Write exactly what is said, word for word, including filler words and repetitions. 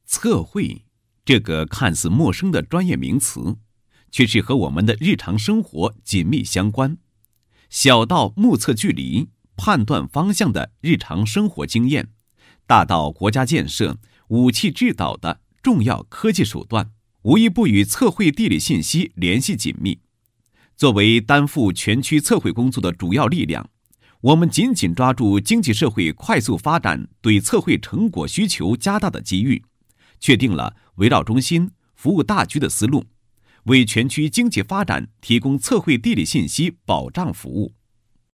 测绘这个看似陌生的专业名词，却是和我们的日常生活紧密相关，小到目测距离、判断方向的日常生活经验，大到国家建设、武器制导的重要科技手段，无一不与测绘地理信息联系紧密。作为担负全区测绘工作的主要力量，我们紧紧抓住经济社会快速发展对测绘成果需求加大的机遇，确定了围绕中心、服务大局的思路，为全区经济发展提供测绘地理信息保障服务。